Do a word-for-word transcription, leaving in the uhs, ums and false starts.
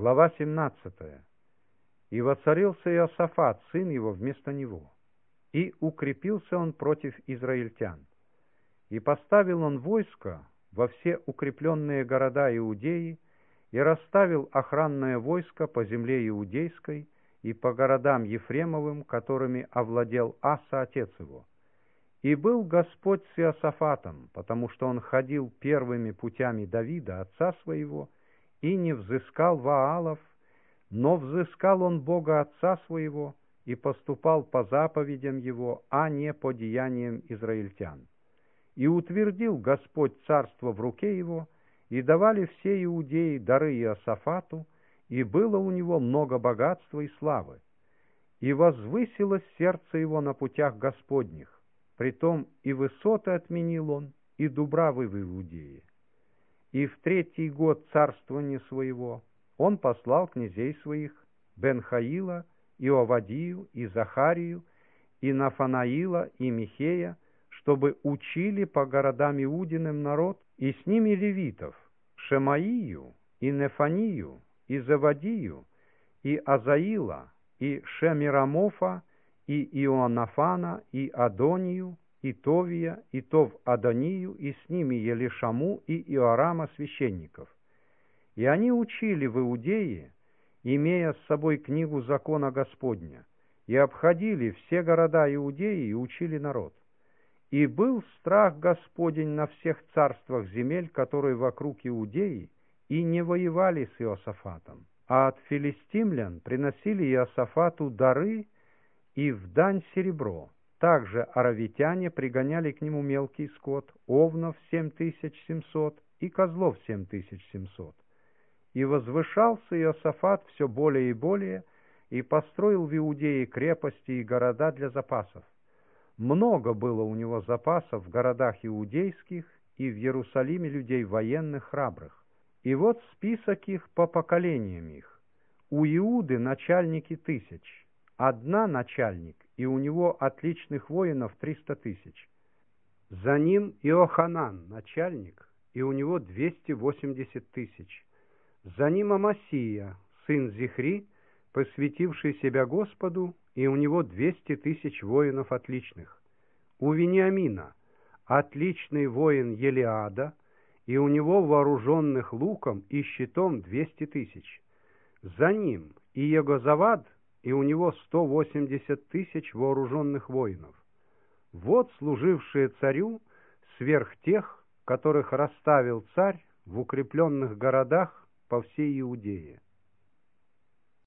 Глава семнадцатая. «И воцарился Иосафат, сын его, вместо него, и укрепился он против израильтян. И поставил он войско во все укрепленные города Иудеи, и расставил охранное войско по земле Иудейской и по городам Ефремовым, которыми овладел Аса, отец его. И был Господь с Иосафатом, потому что он ходил первыми путями Давида, отца своего, и не взыскал Ваалов, но взыскал он Бога отца своего и поступал по заповедям его, а не по деяниям израильтян. И утвердил Господь царство в руке его, и давали все иудеи дары Иосафату, и было у него много богатства и славы. И возвысилось сердце его на путях Господних, притом и высоты отменил он, и дубравы в Иудее. И в третий год царствования своего он послал князей своих, Бен-Хаила, и Овадию, и Захарию, и Нафанаила, и Михея, чтобы учили по городам Иудиным народ, и с ними левитов, Шемаию, и Нефанию, и Завадию, и Азаила, и Шемирамофа, и Иоаннафана, и Адонию, и Товия, и Тов-Адонию, и с ними Елишаму и Иорама священников. И они учили в Иудее, имея с собой книгу закона Господня, и обходили все города Иудеи и учили народ. И был страх Господень на всех царствах земель, которые вокруг Иудеи, и не воевали с Иосафатом. А от филистимлян приносили Иосафату дары и в дань серебро. Также аравитяне пригоняли к нему мелкий скот, овнов семь тысяч семьсот и козлов семь тысяч семьсот. И возвышался Иосафат все более и более, и построил в Иудее крепости и города для запасов. Много было у него запасов в городах иудейских и в Иерусалиме людей военных храбрых. И вот список их по поколениям их. У Иуды начальники тысяч, одна начальник, и у него отличных воинов триста тысяч. За ним Иоханан, начальник, и у него двести восемьдесят тысяч. За ним Амасия, сын Зихри, посвятивший себя Господу, и у него двести тысяч воинов отличных. У Вениамина отличный воин Елиада, и у него вооруженных луком и щитом двести тысяч. За ним Иегозавад, и у него сто восемьдесят тысяч вооруженных воинов. Вот служившие царю сверх тех, которых расставил царь в укрепленных городах по всей Иудее.